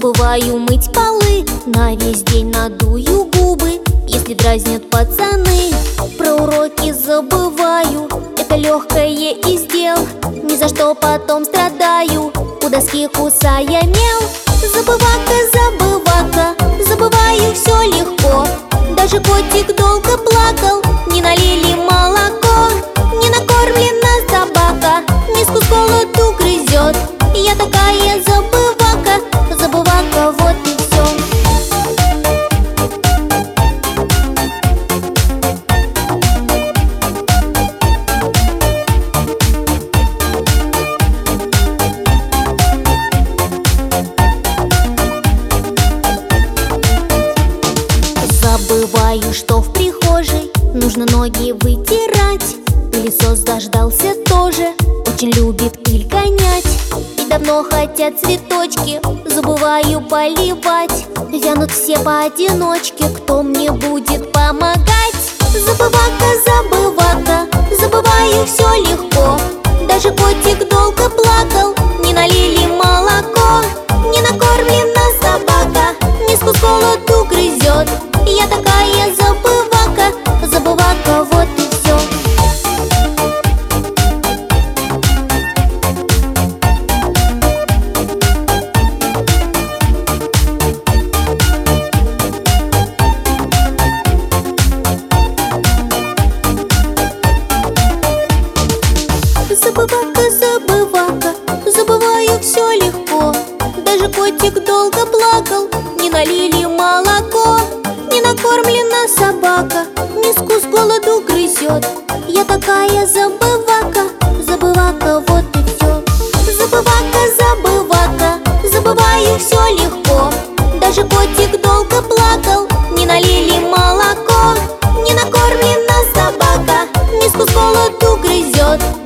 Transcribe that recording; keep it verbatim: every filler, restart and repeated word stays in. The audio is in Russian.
Забываю мыть полы, на весь день надую губы. Если дразнят пацаны, про уроки забываю. Это легкое из дел, ни за что потом страдаю, у доски кусая мел. Забывака, забывака, забываю все легко. Даже котик долго плакал, не налили молоко. Не накормлена собака, миску с голоду грызет. Я такая забывака, забывака, вот и все. Забываю, что в прихожей нужно ноги вытирать. Пылесос дождался тоже, очень любит пыль гонять. И давно хотят цветочки, забываю поливать. Вянут все поодиночке, кто мне будет помогать? Забывака, забывака, забываю все легко. Даже котик долго плакал, не налили молоко. Не накормлена собака, миску с голоду грызет. Я такая забывака, забывака, вот и все. Забывака, забывака, забываю все легко. Даже котик долго плакал, не налили молоко. Не накормлена собака, миску с голоду грызет. Я такая забывака, забывака, вот и все. Забывака, забывака, забываю все легко. Даже котик долго плакал, не налили молоко. Не накормлена собака, миску с голоду грызет.